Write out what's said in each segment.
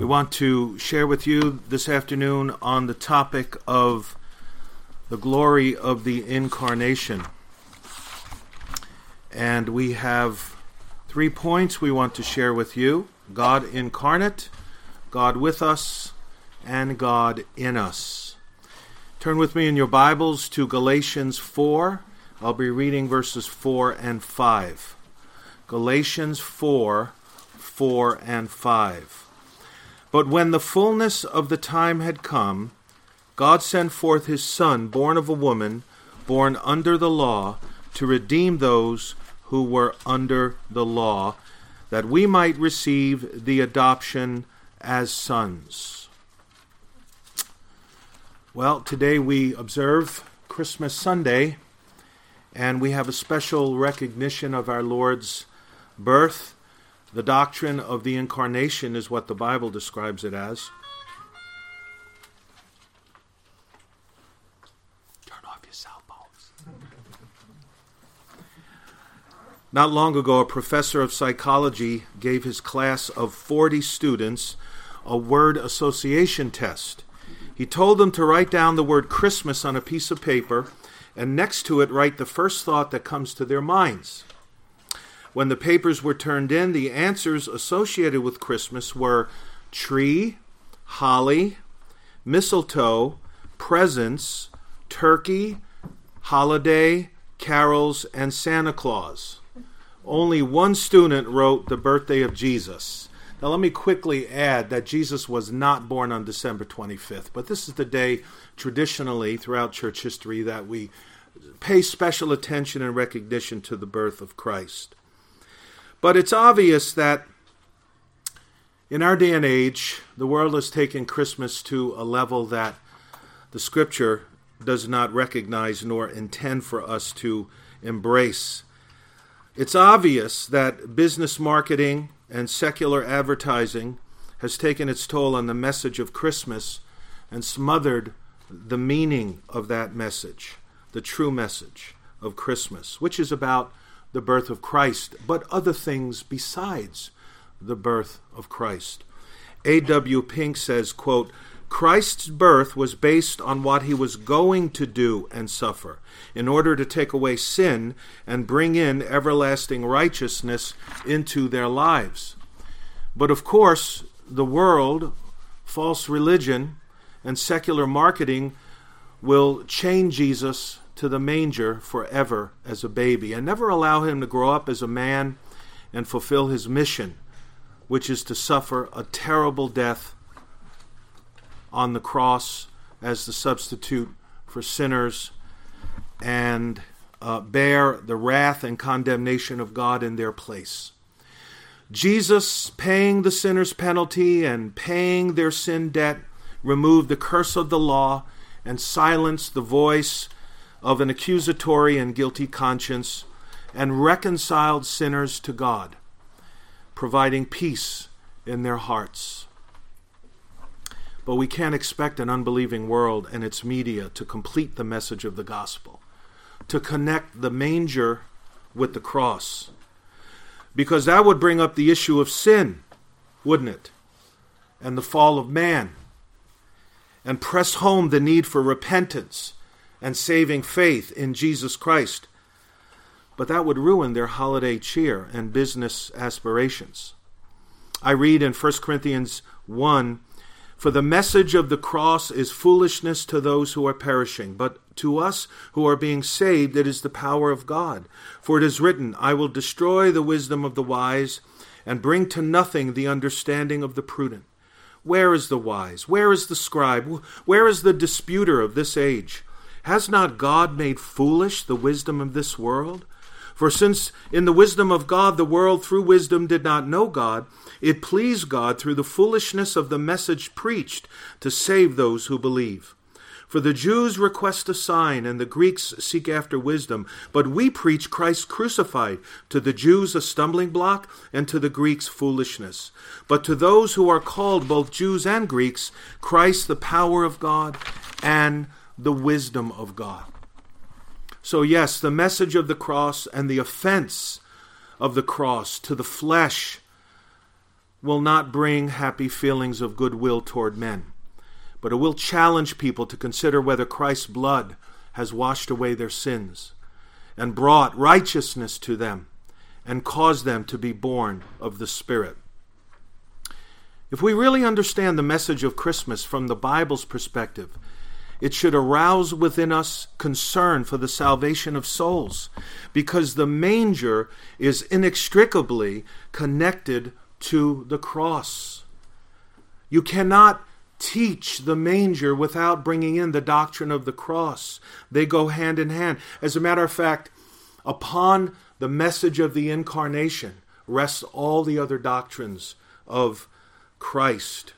want to share with you this afternoon on the topic of the glory of the incarnation. And we have 3 points we want to share with you: God incarnate, God with us, and God in us. Turn with me in your Bibles to Galatians 4. I'll be reading verses 4 and 5. Galatians 4, 4 and 5. But when the fullness of the time had come, God sent forth his Son, born of a woman, born under the law, to redeem those who were under the law, that we might receive the adoption as sons. Well, today we observe Christmas Sunday, and we have a special recognition of our Lord's birth. The doctrine of the incarnation is what the Bible describes it as. Turn off your cell phones. Not long ago, a professor of psychology gave his class of 40 students a word association test. He told them to write down the word Christmas on a piece of paper, and next to it write the first thought that comes to their minds. When the papers were turned in, the answers associated with Christmas were tree, holly, mistletoe, presents, turkey, holiday, carols, and Santa Claus. Only one student wrote the birthday of Jesus. Now let me quickly add that Jesus was not born on December 25th, but this is the day traditionally throughout church history that we pay special attention and recognition to the birth of Christ. But it's obvious that in our day and age, the world has taken Christmas to a level that the Scripture does not recognize nor intend for us to embrace. It's obvious that business marketing and secular advertising has taken its toll on the message of Christmas and smothered the meaning of that message, the true message of Christmas, which is about the birth of Christ, but other things besides the birth of Christ. A.W. Pink says, quote, Christ's birth was based on what he was going to do and suffer in order to take away sin and bring in everlasting righteousness into their lives. But of course, the world, false religion, and secular marketing will chain Jesus to the manger forever as a baby and never allow him to grow up as a man and fulfill his mission, which is to suffer a terrible death on the cross as the substitute for sinners and bear the wrath and condemnation of God in their place. Jesus, paying the sinner's penalty and paying their sin debt, removed the curse of the law and silenced the voice of an accusatory and guilty conscience, and reconciled sinners to God, providing peace in their hearts. But we can't expect an unbelieving world and its media to complete the message of the gospel, to connect the manger with the cross, because that would bring up the issue of sin, wouldn't it? And the fall of man, and press home the need for repentance and saving faith in Jesus Christ. But that would ruin their holiday cheer and business aspirations. I read in 1 Corinthians 1, For the message of the cross is foolishness to those who are perishing, but to us who are being saved it is the power of God. For it is written, I will destroy the wisdom of the wise and bring to nothing the understanding of the prudent. Where is the wise? Where is the scribe? Where is the disputer of this age? Has not God made foolish the wisdom of this world? For since in the wisdom of God the world through wisdom did not know God, it pleased God through the foolishness of the message preached to save those who believe. For the Jews request a sign, and the Greeks seek after wisdom. But we preach Christ crucified, to the Jews a stumbling block, and to the Greeks foolishness. But to those who are called, both Jews and Greeks, Christ the power of God and the wisdom of God. So yes, the message of the cross and the offense of the cross to the flesh will not bring happy feelings of goodwill toward men, but it will challenge people to consider whether Christ's blood has washed away their sins and brought righteousness to them and caused them to be born of the Spirit. If we really understand the message of Christmas from the Bible's perspective, it should arouse within us concern for the salvation of souls, because the manger is inextricably connected to the cross. You cannot teach the manger without bringing in the doctrine of the cross. They go hand in hand. As a matter of fact, upon the message of the incarnation rests all the other doctrines of Christ.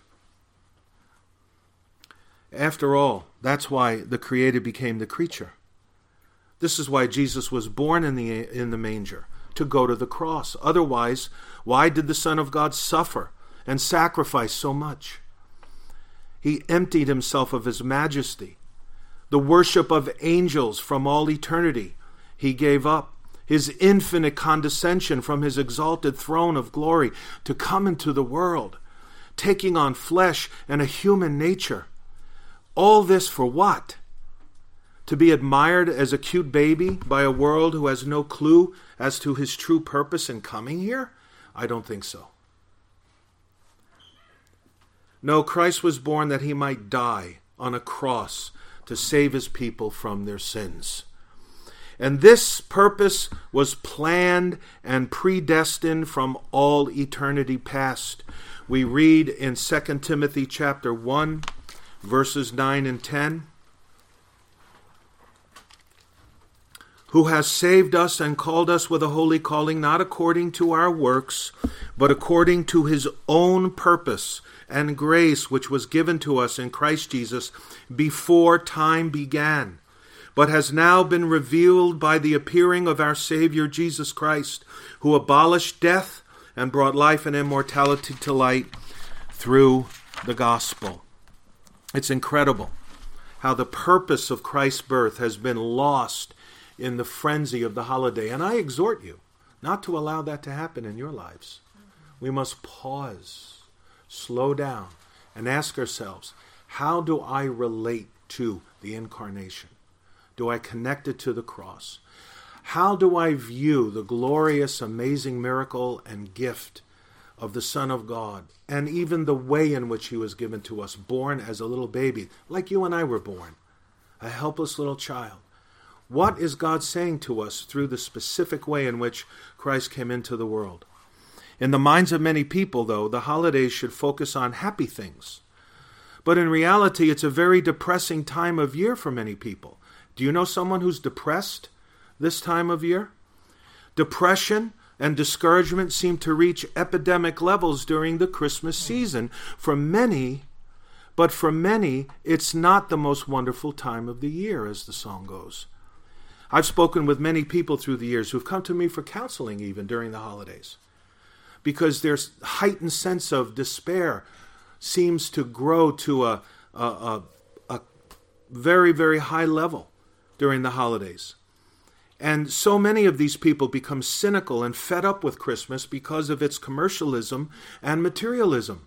After all, that's why the Creator became the creature. This is why Jesus was born in the manger, to go to the cross. Otherwise, why did the Son of God suffer and sacrifice so much? He emptied himself of his majesty. The worship of angels from all eternity he gave up. His infinite condescension from his exalted throne of glory to come into the world, taking on flesh and a human nature. All this for what? To be admired as a cute baby by a world who has no clue as to his true purpose in coming here? I don't think so. No, Christ was born that he might die on a cross to save his people from their sins. And this purpose was planned and predestined from all eternity past. We read in 2 Timothy chapter 1, verses 9 and 10, who has saved us and called us with a holy calling, not according to our works, but according to his own purpose and grace, which was given to us in Christ Jesus before time began, but has now been revealed by the appearing of our Savior Jesus Christ, who abolished death and brought life and immortality to light through the gospel. It's incredible how the purpose of Christ's birth has been lost in the frenzy of the holiday. And I exhort you not to allow that to happen in your lives. We must pause, slow down, and ask ourselves, how do I relate to the incarnation? Do I connect it to the cross? How do I view the glorious, amazing miracle and gift of the Son of God, and even the way in which he was given to us, born as a little baby, like you and I were born, a helpless little child? What is God saying to us through the specific way in which Christ came into the world? In the minds of many people, though, the holidays should focus on happy things. But in reality, it's a very depressing time of year for many people. Do you know someone who's depressed this time of year? Depression and discouragement seem to reach epidemic levels during the Christmas season for many, but for many, it's not the most wonderful time of the year, as the song goes. I've spoken with many people through the years who've come to me for counseling even during the holidays, because their heightened sense of despair seems to grow to a very, very high level during the holidays. And so many of these people become cynical and fed up with Christmas because of its commercialism and materialism.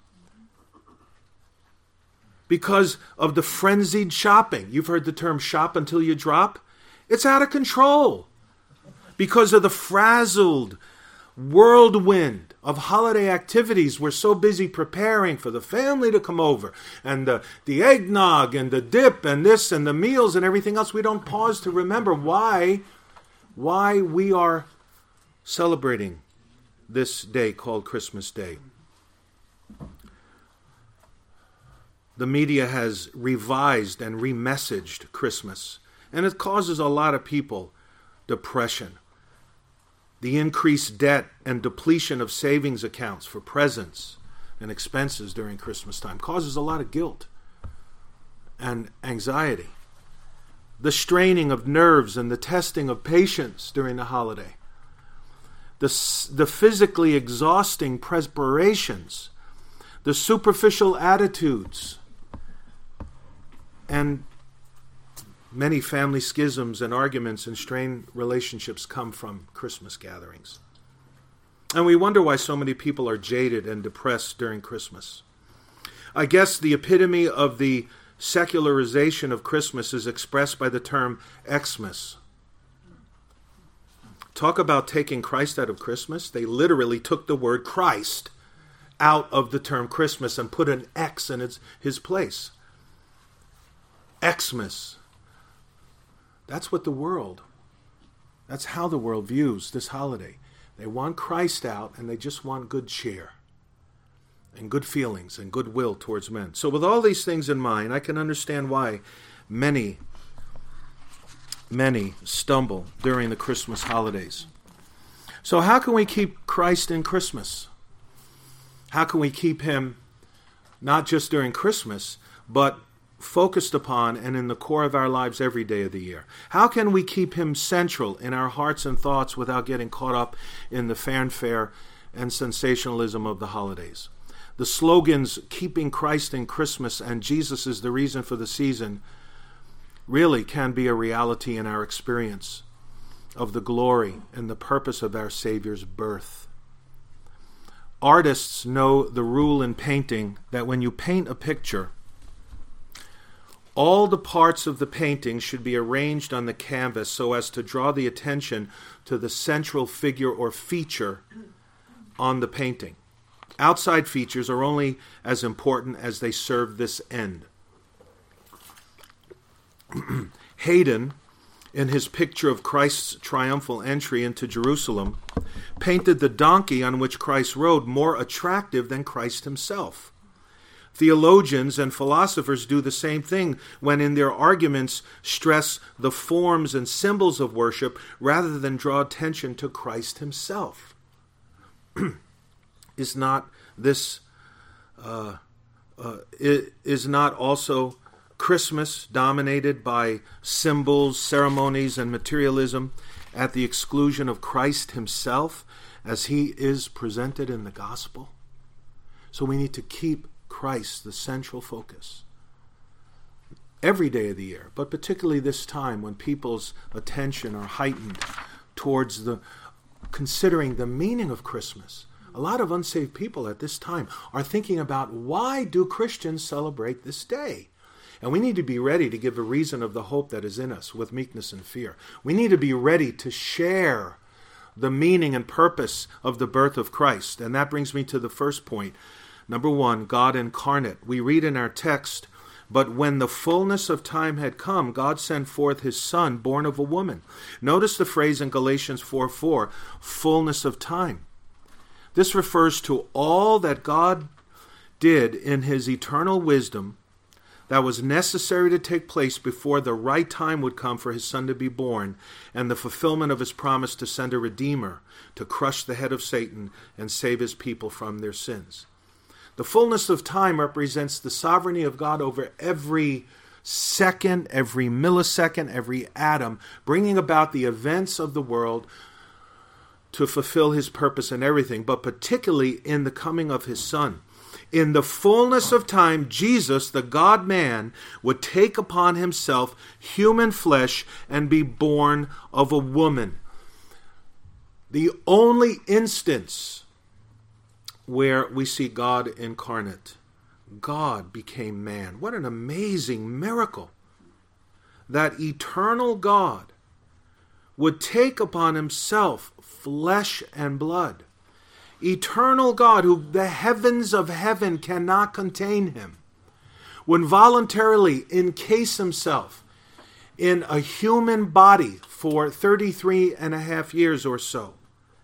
Because of the frenzied shopping. You've heard the term shop until you drop. It's out of control. Because of the frazzled whirlwind of holiday activities. We're so busy preparing for the family to come over, and the eggnog and the dip and this and the meals and everything else. We don't pause to remember why we are celebrating this day called Christmas Day. The media has revised and remessaged Christmas, and it causes a lot of people depression. The increased debt and depletion of savings accounts for presents and expenses during Christmas time causes a lot of guilt and anxiety. The straining of nerves and the testing of patience during the holiday. The physically exhausting preparations. The superficial attitudes. And many family schisms and arguments and strained relationships come from Christmas gatherings. And we wonder why so many people are jaded and depressed during Christmas. I guess the epitome of the secularization of Christmas is expressed by the term Xmas. Talk about taking Christ out of Christmas. They literally took the word Christ out of the term Christmas and put an X in his place. Xmas. That's what that's how the world views this holiday. They want Christ out, and they just want good cheer and good feelings and goodwill towards men. So with all these things in mind, I can understand why many stumble during the Christmas holidays. So how can we keep Christ in Christmas? How can we keep him not just during Christmas, but focused upon and in the core of our lives every day of the year? How can we keep him central in our hearts and thoughts without getting caught up in the fanfare and sensationalism of the holidays? The slogans, keeping Christ in Christmas and Jesus is the reason for the season, really can be a reality in our experience of the glory and the purpose of our Savior's birth. Artists know the rule in painting that when you paint a picture, all the parts of the painting should be arranged on the canvas so as to draw the attention to the central figure or feature on the painting. Outside features are only as important as they serve this end. Haydn, in his picture of Christ's triumphal entry into Jerusalem, painted the donkey on which Christ rode more attractive than Christ himself. Theologians and philosophers do the same thing when in their arguments stress the forms and symbols of worship rather than draw attention to Christ himself. Is not also Christmas dominated by symbols, ceremonies, and materialism at the exclusion of Christ himself as he is presented in the gospel? So we need to keep Christ the central focus every day of the year, but particularly this time when people's attention are heightened towards considering the meaning of Christmas. A lot of unsaved people at this time are thinking about, why do Christians celebrate this day? And we need to be ready to give a reason of the hope that is in us with meekness and fear. We need to be ready to share the meaning and purpose of the birth of Christ. And that brings me to the first point. Number one, God incarnate. We read in our text, but when the fullness of time had come, God sent forth his Son, born of a woman. Notice the phrase in Galatians 4:4, fullness of time. This refers to all that God did in his eternal wisdom that was necessary to take place before the right time would come for his Son to be born, and the fulfillment of his promise to send a Redeemer to crush the head of Satan and save his people from their sins. The fullness of time represents the sovereignty of God over every second, every millisecond, every atom, bringing about the events of the world to fulfill his purpose in everything, but particularly in the coming of his Son. In the fullness of time, Jesus, the God-man, would take upon himself human flesh and be born of a woman. The only instance where we see God incarnate. God became man. What an amazing miracle. That eternal God would take upon himself flesh and blood. Eternal God, who the heavens of heaven cannot contain him, would voluntarily encase himself in a human body for 33 and a half years or so.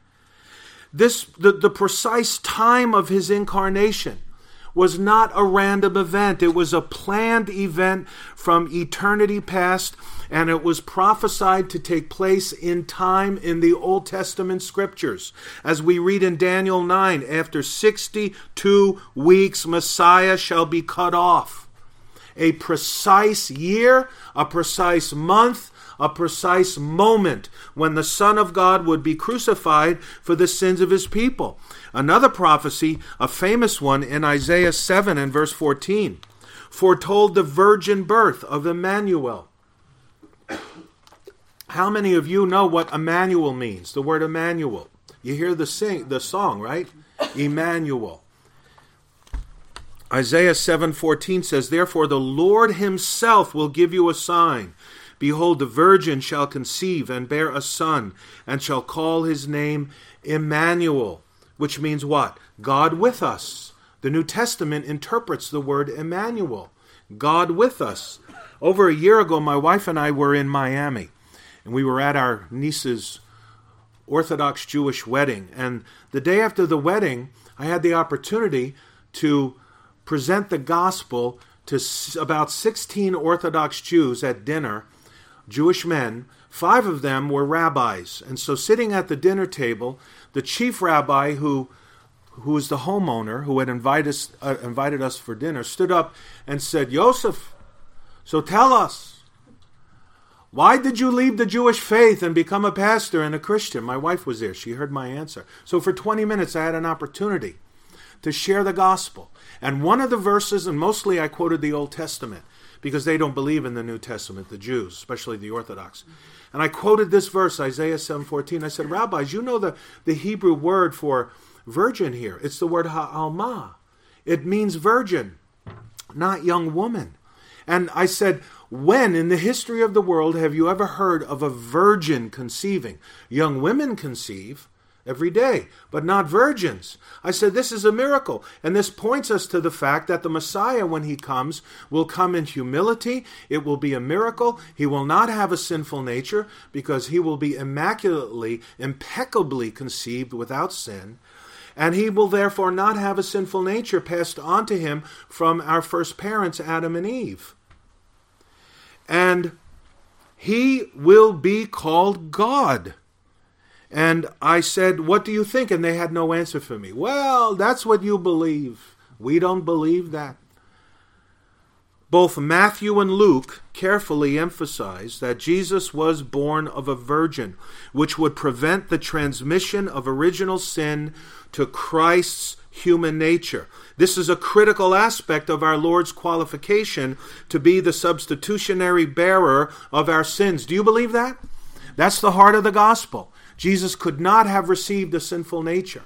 The precise time of his incarnation was not a random event. It was a planned event from eternity past, and it was prophesied to take place in time in the Old Testament scriptures. As we read in Daniel 9, after 62 weeks, Messiah shall be cut off. A precise year, a precise month, a precise moment when the Son of God would be crucified for the sins of his people. Another prophecy, a famous one in Isaiah 7 and verse 14, foretold the virgin birth of Emmanuel. How many of you know what Emmanuel means? The word Emmanuel. You hear the song, right? Emmanuel. Isaiah 7:14 says, "Therefore the Lord himself will give you a sign. Behold, the virgin shall conceive and bear a son, and shall call his name Emmanuel," which means what? God with us. The New Testament interprets the word Emmanuel, God with us. Over a year ago, my wife and I were in Miami, and we were at our niece's Orthodox Jewish wedding. And the day after the wedding, I had the opportunity to present the gospel to about 16 Orthodox Jews at dinner, Jewish men. 5 of them were rabbis. And so sitting at the dinner table, the chief rabbi, who was the homeowner, who had invited us for dinner, stood up and said, "Yosef, so tell us, why did you leave the Jewish faith and become a pastor and a Christian?" My wife was there. She heard my answer. So for 20 minutes, I had an opportunity to share the gospel. And one of the verses, and mostly I quoted the Old Testament, because they don't believe in the New Testament, the Jews, especially the Orthodox. And I quoted this verse, Isaiah 7:14. I said, "Rabbis, you know the Hebrew word for virgin here. It's the word ha'alma. It means virgin, not young woman." And I said, when in the history of the world have you ever heard of a virgin conceiving? Young women conceive every day, but not virgins. I said, this is a miracle. And this points us to the fact that the Messiah, when he comes, will come in humility. It will be a miracle. He will not have a sinful nature because he will be impeccably conceived without sin. And he will therefore not have a sinful nature passed on to him from our first parents, Adam and Eve. And he will be called God. And I said, "What do you think?" And they had no answer for me. "Well, that's what you believe. We don't believe that." Both Matthew and Luke carefully emphasize that Jesus was born of a virgin, which would prevent the transmission of original sin to Christ's human nature. This is a critical aspect of our Lord's qualification to be the substitutionary bearer of our sins. Do you believe that? That's the heart of the gospel. Jesus could not have received a sinful nature.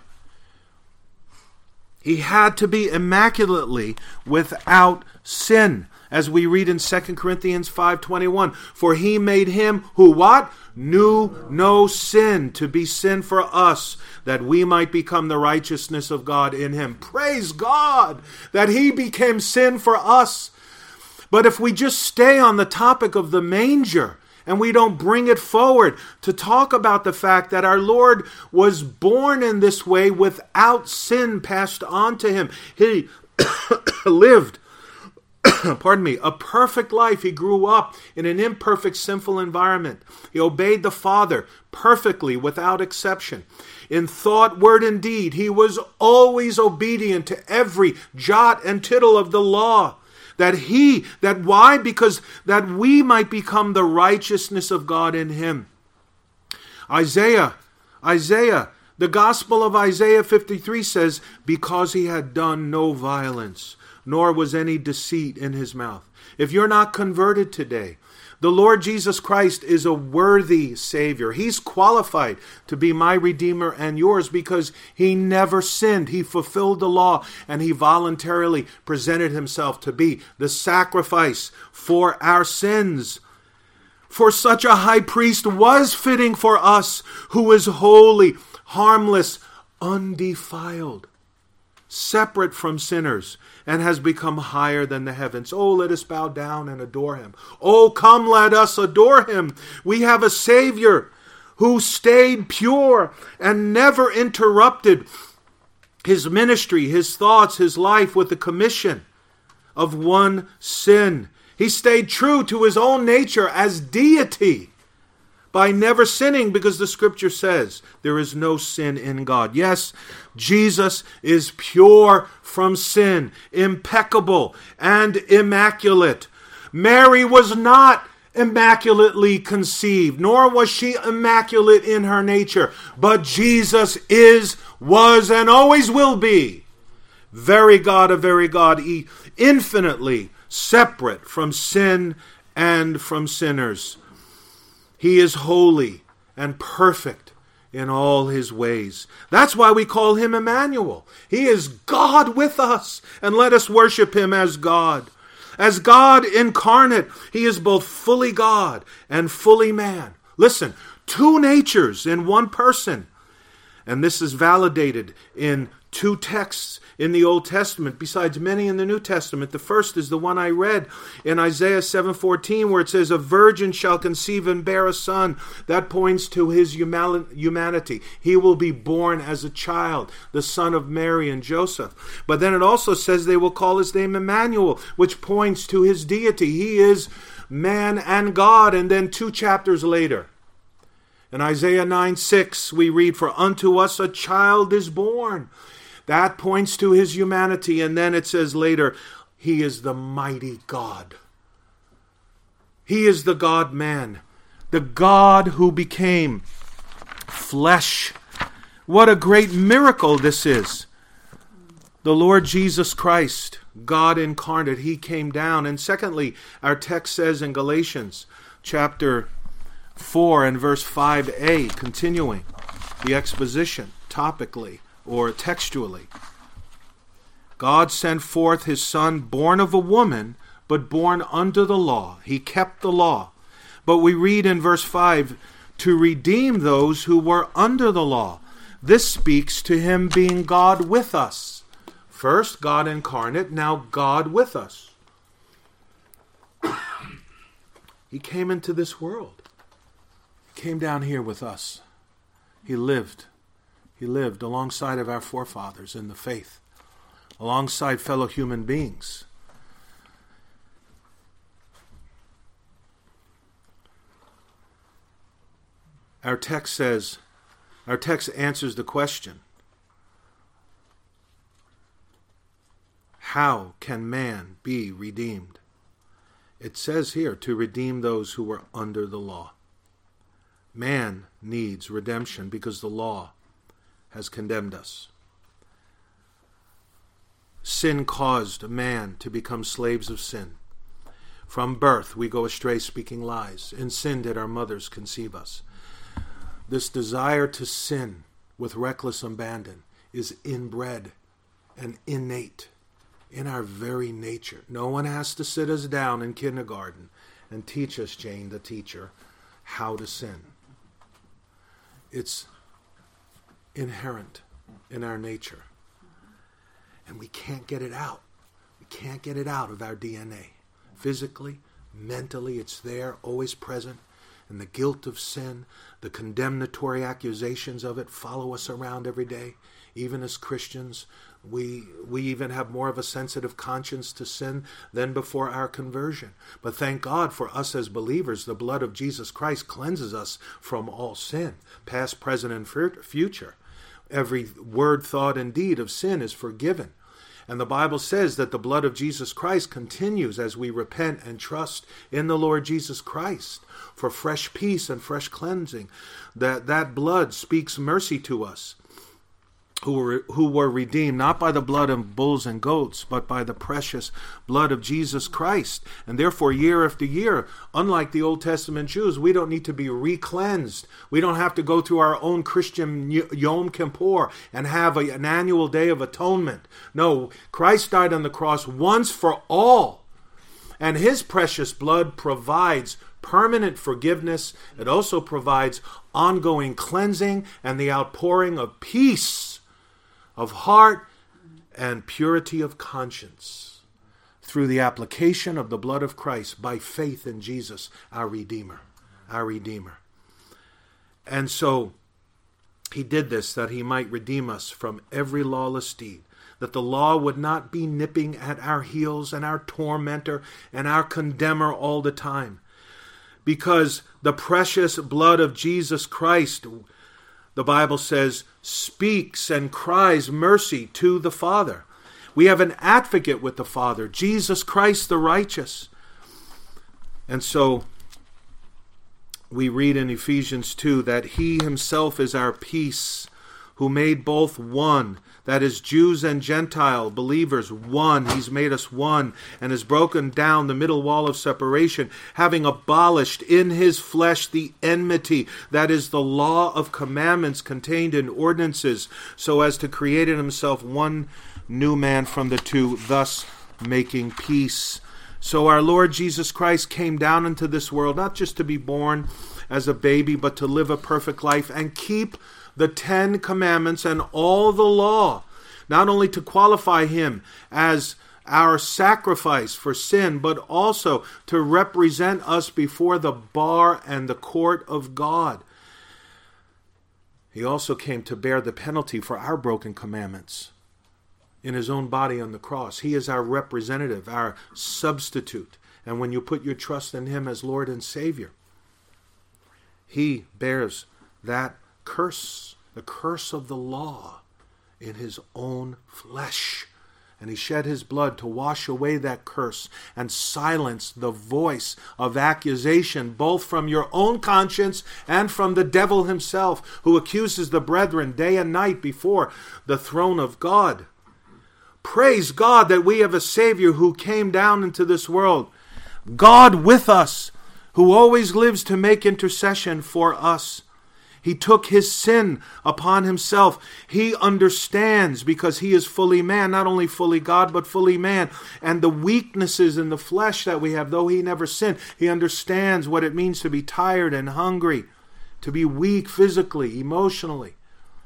He had to be immaculately without sin, as we read in 2 Corinthians 5:21. "For he made him who" what? "Knew no sin to be sin for us, that we might become the righteousness of God in him." Praise God that he became sin for us. But if we just stay on the topic of the manger, and we don't bring it forward to talk about the fact that our Lord was born in this way without sin passed on to him. He lived a perfect life. He grew up in an imperfect, sinful environment. He obeyed the Father perfectly, without exception. In thought, word, and deed, he was always obedient to every jot and tittle of the law. Why? Because that we might become the righteousness of God in him. Isaiah, the Gospel of Isaiah 53 says, "Because he had done no violence, nor was any deceit in his mouth." If you're not converted today, the Lord Jesus Christ is a worthy Savior. He's qualified to be my Redeemer and yours because he never sinned. He fulfilled the law, and he voluntarily presented himself to be the sacrifice for our sins. For such a high priest was fitting for us, who is holy, harmless, undefiled, separate from sinners, and has become higher than the heavens. Oh, let us bow down and adore him. Oh, come, let us adore him. We have a Savior who stayed pure and never interrupted his ministry, his thoughts, his life with the commission of one sin. He stayed true to his own nature as deity by never sinning, because the scripture says there is no sin in God. Yes, Jesus is pure from sin, impeccable and immaculate. Mary was not immaculately conceived, nor was she immaculate in her nature, but Jesus is, was, and always will be very God of very God, infinitely separate from sin and from sinners. He is holy and perfect. in all his ways. That's why we call him Emmanuel. He is God with us, and let us worship him as God. As God incarnate, he is both fully God and fully man. Listen, two natures in one person. And this is validated in two texts in the Old Testament, besides many in the New Testament. The first is the one I read in Isaiah 7:14, where it says, "A virgin shall conceive and bear a son." That points to his humanity. He will be born as a child, the son of Mary and Joseph. But then it also says they will call his name Emmanuel, which points to his deity. He is man and God. And then 2 chapters later, in Isaiah 9:6, we read, "For unto us a child is born." That points to his humanity. And then it says later, he is the mighty God. He is the God-man, the God who became flesh. What a great miracle this is. The Lord Jesus Christ, God incarnate, he came down. And secondly, our text says in Galatians chapter 4 and verse 5a, continuing the exposition topically or textually, God sent forth his Son, born of a woman, but born under the law. He kept the law. But we read in verse 5, to redeem those who were under the law. This speaks to him being God with us. First, God incarnate, now God with us. He came into this world. He came down here with us. He lived. He lived alongside of our forefathers in the faith, alongside fellow human beings. Our text answers the question, how can man be redeemed? It says here, to redeem those who were under the law. Man needs redemption because the law has condemned us. Sin caused man to become slaves of sin. From birth we go astray speaking lies. In sin did our mothers conceive us. This desire to sin with reckless abandon is inbred and innate in our very nature. No one has to sit us down in kindergarten and teach us, Jane, the teacher, how to sin. It's inherent in our nature. And we can't get it out. We can't get it out of our DNA. Physically, mentally, it's there, always present. And the guilt of sin, the condemnatory accusations of it follow us around every day. Even as Christians, we even have more of a sensitive conscience to sin than before our conversion. But thank God for us as believers, the blood of Jesus Christ cleanses us from all sin, past, present, and future. Every word, thought, and deed of sin is forgiven. And the Bible says that the blood of Jesus Christ continues as we repent and trust in the Lord Jesus Christ for fresh peace and fresh cleansing. That blood speaks mercy to us who were redeemed not by the blood of bulls and goats, but by the precious blood of Jesus Christ. And therefore, year after year, unlike the Old Testament Jews, we don't need to be re-cleansed. We don't have to go through our own Christian Yom Kippur and have an annual day of atonement. No, Christ died on the cross once for all. And his precious blood provides permanent forgiveness. It also provides ongoing cleansing and the outpouring of peace of heart and purity of conscience through the application of the blood of Christ by faith in Jesus, our Redeemer, our Redeemer. And so he did this that he might redeem us from every lawless deed, that the law would not be nipping at our heels and our tormentor and our condemner all the time. Because the precious blood of Jesus Christ, the Bible says, speaks and cries mercy to the Father. We have an advocate with the Father, Jesus Christ the righteous. And so we read in Ephesians 2 that he himself is our peace, who made both one. That is, Jews and Gentile believers, one. He's made us one and has broken down the middle wall of separation, having abolished in his flesh the enmity, that is, the law of commandments contained in ordinances, so as to create in himself one new man from the two, thus making peace. So our Lord Jesus Christ came down into this world, not just to be born as a baby, but to live a perfect life and keep the 10 commandments and all the law, not only to qualify him as our sacrifice for sin, but also to represent us before the bar and the court of God. He also came to bear the penalty for our broken commandments in his own body on the cross. He is our representative, our substitute. And when you put your trust in him as Lord and Savior, he bears that curse, the curse of the law, in his own flesh. And he shed his blood to wash away that curse and silence the voice of accusation, both from your own conscience and from the devil himself, who accuses the brethren day and night before the throne of God. Praise God that we have a Savior who came down into this world, God with us, who always lives to make intercession for us. He took his sin upon himself. He understands, because he is fully man, not only fully God, but fully man. And the weaknesses in the flesh that we have, though he never sinned, he understands what it means to be tired and hungry, to be weak physically, emotionally.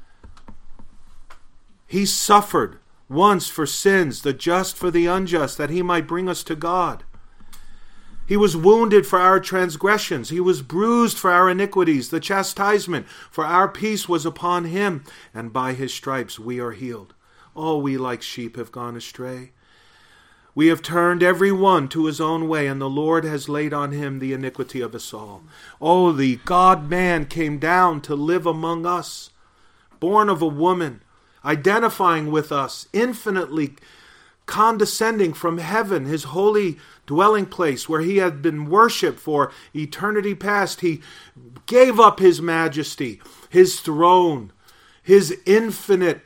He suffered once for sins, the just for the unjust, that he might bring us to God. He was wounded for our transgressions. He was bruised for our iniquities. The chastisement for our peace was upon him, and by his stripes we are healed. All we like sheep have gone astray. We have turned every one to his own way, and the Lord has laid on him the iniquity of us all. Oh, the God-man came down to live among us, born of a woman, identifying with us, infinitely condescending from heaven, his holy dwelling place where he had been worshipped for eternity past. He gave up his majesty, his throne, his infinite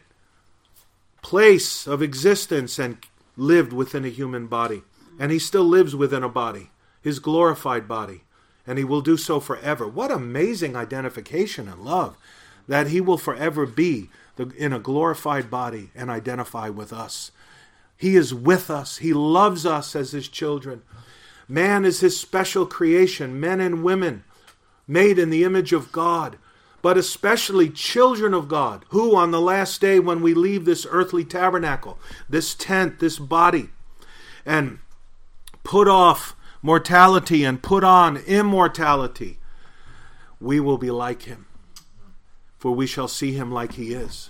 place of existence, and lived within a human body. And he still lives within a body, his glorified body, and he will do so forever. What amazing identification and love, that he will forever be in a glorified body and identify with us. He is with us. He loves us as his children. Man is his special creation, men and women made in the image of God, but especially children of God, who on the last day when we leave this earthly tabernacle, this tent, this body, and put off mortality and put on immortality, we will be like him, for we shall see him like he is.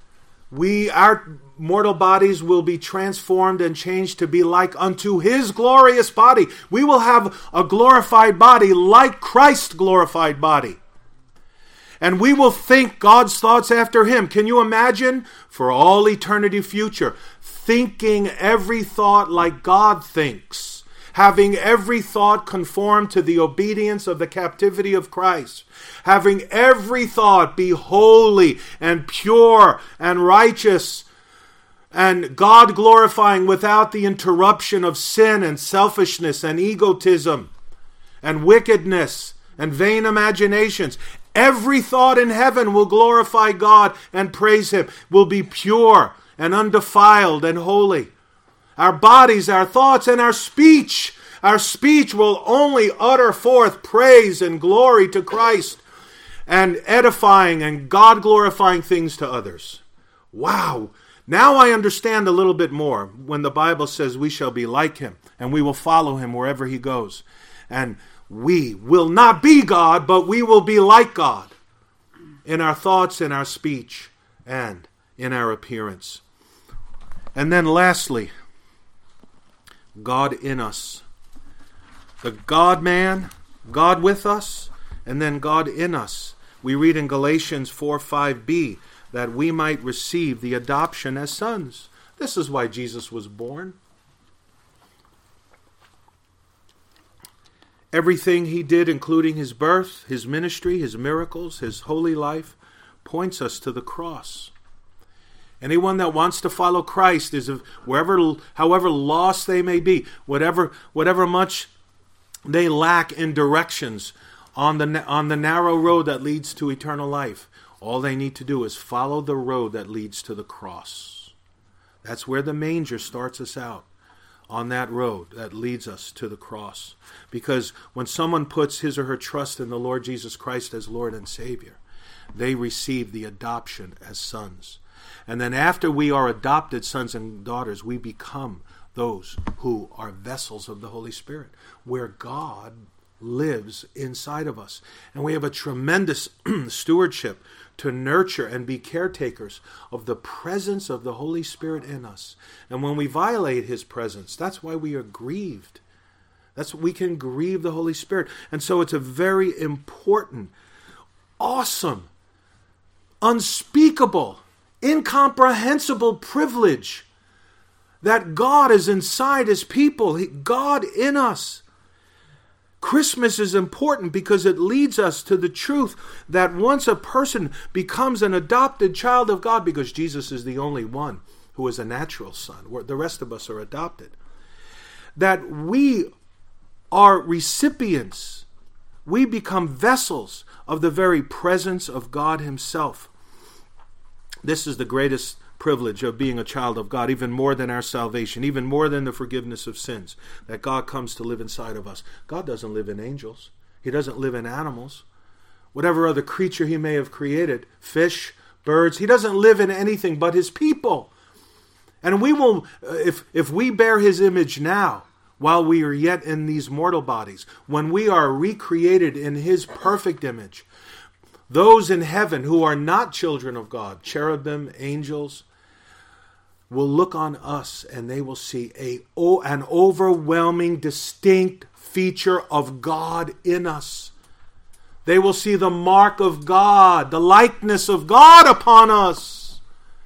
Our mortal bodies will be transformed and changed to be like unto his glorious body. We will have a glorified body like Christ's glorified body. And we will think God's thoughts after him. Can you imagine, for all eternity future, thinking every thought like God thinks, having every thought conform to the obedience of the captivity of Christ, having every thought be holy and pure and righteous and God glorifying without the interruption of sin and selfishness and egotism and wickedness and vain imaginations. Every thought in heaven will glorify God and praise him, will be pure and undefiled and holy. Our bodies, our thoughts, and our speech will only utter forth praise and glory to Christ and edifying and God-glorifying things to others. Wow! Now I understand a little bit more when the Bible says we shall be like him and we will follow him wherever he goes. And we will not be God, but we will be like God in our thoughts, in our speech, and in our appearance. And then lastly, God in us. The God-man, God with us, and then God in us. We read in Galatians 4:5b that we might receive the adoption as sons. This is why Jesus was born. Everything he did, including his birth, his ministry, his miracles, his holy life, points us to the cross. Anyone that wants to follow Christ is however lost they may be, whatever much they lack in directions on the narrow road that leads to eternal life, all they need to do is follow the road that leads to the cross. That's where the manger starts us out, on that road that leads us to the cross. Because when someone puts his or her trust in the Lord Jesus Christ as Lord and Savior, they receive the adoption as sons. And then after we are adopted sons and daughters, we become those who are vessels of the Holy Spirit, where God lives inside of us. And we have a tremendous stewardship to nurture and be caretakers of the presence of the Holy Spirit in us. And when we violate his presence, that's why we are grieved. We can grieve the Holy Spirit. And so it's a very important, awesome, unspeakable, incomprehensible privilege that God is inside his people, God in us. Christmas is important because it leads us to the truth that once a person becomes an adopted child of God, because Jesus is the only one who is a natural son, the rest of us are adopted, that we are recipients, we become vessels of the very presence of God himself. This is the greatest privilege of being a child of God, even more than our salvation, even more than the forgiveness of sins, that God comes to live inside of us. God doesn't live in angels. He doesn't live in animals. Whatever other creature he may have created, fish, birds, he doesn't live in anything but his people. And we will, if we bear his image now, while we are yet in these mortal bodies, when we are recreated in his perfect image, those in heaven who are not children of God, cherubim, angels, will look on us and they will see an overwhelming, distinct feature of God in us. They will see the mark of God, the likeness of God upon us.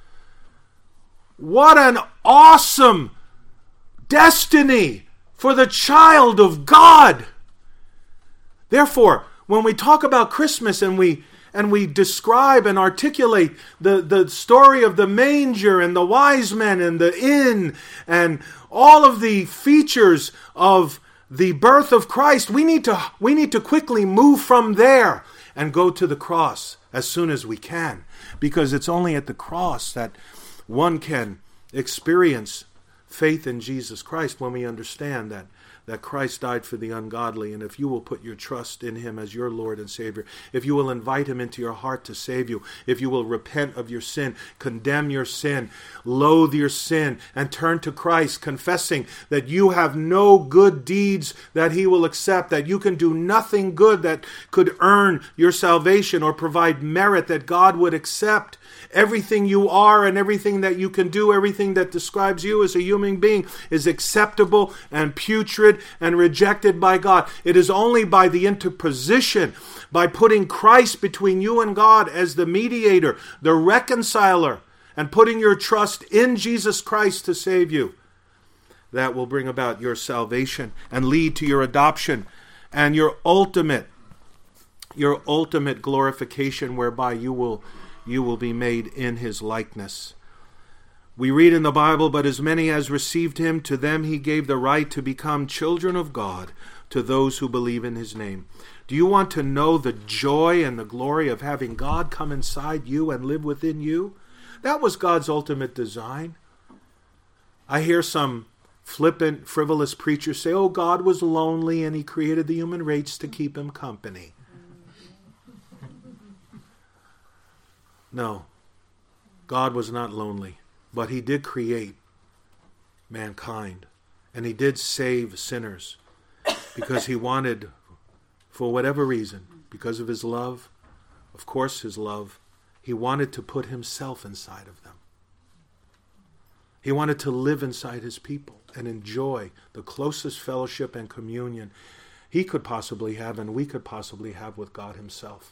What an awesome destiny for the child of God. Therefore, when we talk about Christmas and we describe and articulate the story of the manger and the wise men and the inn and all of the features of the birth of Christ, we need to quickly move from there and go to the cross as soon as we can, because it's only at the cross that one can experience faith in Jesus Christ, when we understand that Christ died for the ungodly. And if you will put your trust in him as your Lord and Savior, if you will invite him into your heart to save you, if you will repent of your sin, condemn your sin, loathe your sin, and turn to Christ, confessing that you have no good deeds that he will accept, that you can do nothing good that could earn your salvation or provide merit that God would accept. Everything you are and everything that you can do, everything that describes you as a human being is acceptable and putrid and rejected by God. It is only by the interposition, by putting Christ between you and God as the mediator, the reconciler, and putting your trust in Jesus Christ to save you, that will bring about your salvation and lead to your adoption and your ultimate glorification, whereby you will be made in his likeness. We read in the Bible, but as many as received him, to them he gave the right to become children of God, to those who believe in his name. Do you want to know the joy and the glory of having God come inside you and live within you? That was God's ultimate design. I hear some flippant, frivolous preachers say, oh, God was lonely and he created the human race to keep him company. No, God was not lonely, but he did create mankind, and he did save sinners, because he wanted, for whatever reason, because of his love, of course his love, he wanted to put himself inside of them. He wanted to live inside his people and enjoy the closest fellowship and communion he could possibly have and we could possibly have with God himself.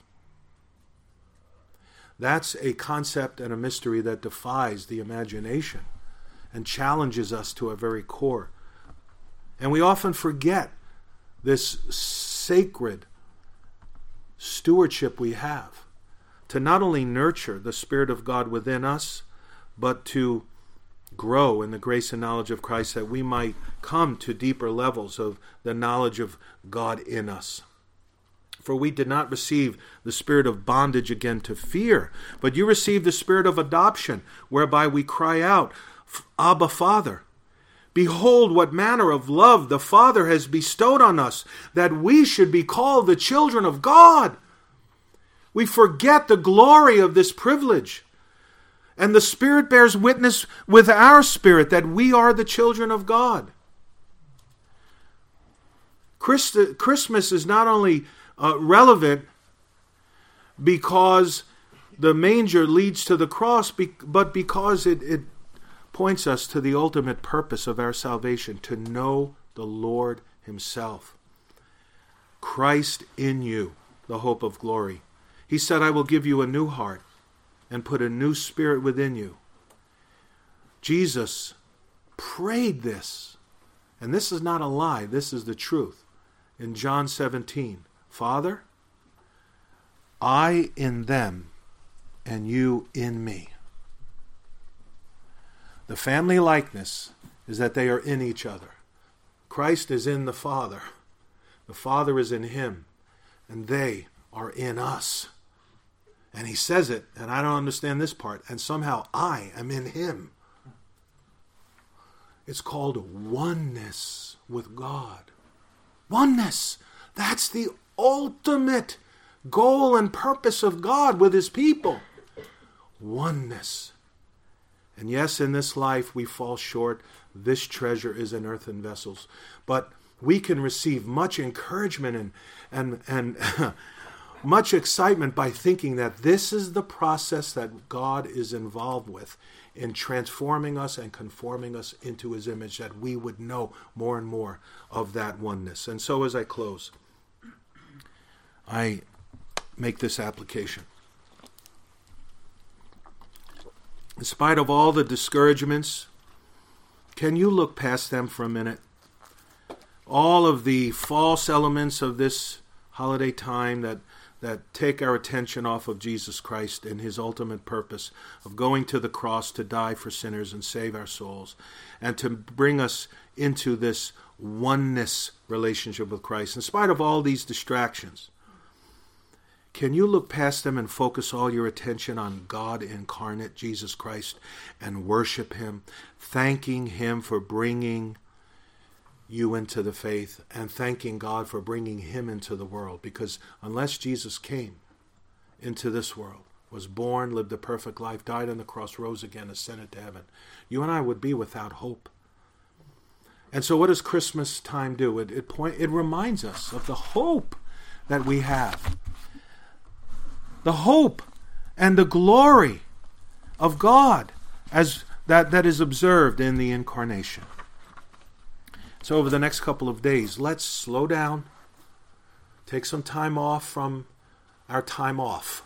That's a concept and a mystery that defies the imagination and challenges us to our very core. And we often forget this sacred stewardship we have to not only nurture the Spirit of God within us, but to grow in the grace and knowledge of Christ, that we might come to deeper levels of the knowledge of God in us. For we did not receive the spirit of bondage again to fear, but you received the spirit of adoption, whereby we cry out, Abba, Father. Behold, what manner of love the Father has bestowed on us, that we should be called the children of God. We forget the glory of this privilege. And the Spirit bears witness with our spirit that we are the children of God. Christmas is not only relevant because the manger leads to the cross, but because it points us to the ultimate purpose of our salvation, to know the Lord Himself. Christ in you, the hope of glory. He said, I will give you a new heart and put a new spirit within you. Jesus prayed this, and this is not a lie, this is the truth. In John 17, Father, I in them and you in me. The family likeness is that they are in each other. Christ is in the Father. The Father is in Him. And they are in us. And He says it, and I don't understand this part, and somehow I am in Him. It's called oneness with God. Oneness. That's the ultimate goal and purpose of God with His people. Oneness. And yes, in this life we fall short. This treasure is in earthen vessels. But we can receive much encouragement and much excitement by thinking that this is the process that God is involved with in transforming us and conforming us into His image, that we would know more and more of that oneness. And so as I close, I make this application. In spite of all the discouragements, can you look past them for a minute? All of the false elements of this holiday time that take our attention off of Jesus Christ and His ultimate purpose of going to the cross to die for sinners and save our souls, and to bring us into this oneness relationship with Christ. In spite of all these distractions, can you look past them and focus all your attention on God incarnate, Jesus Christ, and worship Him, thanking Him for bringing you into the faith, and thanking God for bringing Him into the world? Because unless Jesus came into this world, was born, lived a perfect life, died on the cross, rose again, ascended to heaven, you and I would be without hope. And so what does Christmas time do? It reminds us of the hope that we have. The hope and the glory of God as that is observed in the incarnation. So over the next couple of days, let's slow down, take some time off from our time off.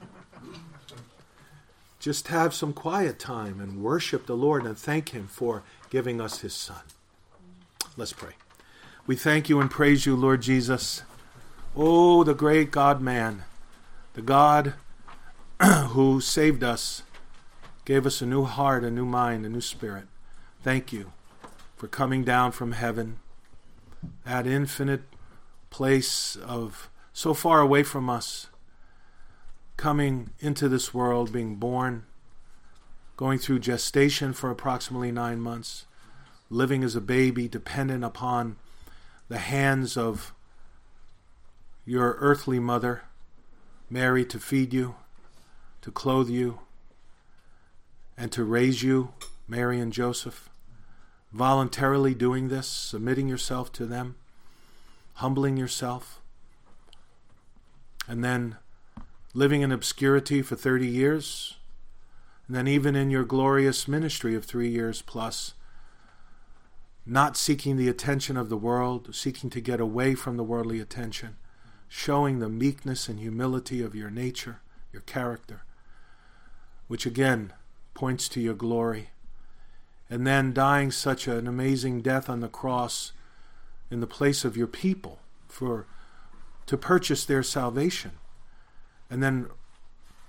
Just have some quiet time and worship the Lord and thank Him for giving us His Son. Let's pray. We thank You and praise You, Lord Jesus. Oh, the great God-man, the God who saved us, gave us a new heart, a new mind, a new spirit. Thank You for coming down from heaven, that infinite place of so far away from us, coming into this world, being born, going through gestation for approximately 9 months, living as a baby, dependent upon the hands of Your earthly mother, Mary, to feed You, to clothe You, and to raise You, Mary and Joseph. Voluntarily doing this, submitting Yourself to them, humbling Yourself, and then living in obscurity for 30 years, and then even in Your glorious ministry of 3 years plus, not seeking the attention of the world, seeking to get away from the worldly attention, showing the meekness and humility of Your nature, Your character, which again points to Your glory. And then dying such an amazing death on the cross in the place of Your people to purchase their salvation. And then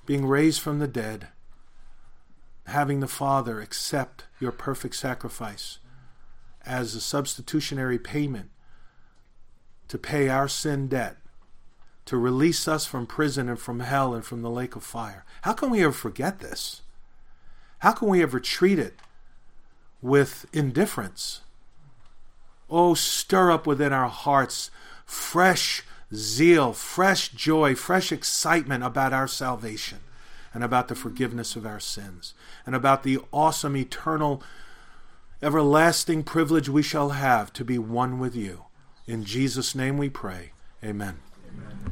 being raised from the dead, having the Father accept your perfect sacrifice as a substitutionary payment to pay our sin debt, to release us from prison and from hell and from the lake of fire. How can we ever forget this? How can we ever treat it with indifference? Oh, stir up within our hearts fresh zeal, fresh joy, fresh excitement about our salvation and about the forgiveness of our sins and about the awesome, eternal, everlasting privilege we shall have to be one with you. In Jesus' name we pray. Amen. Amen.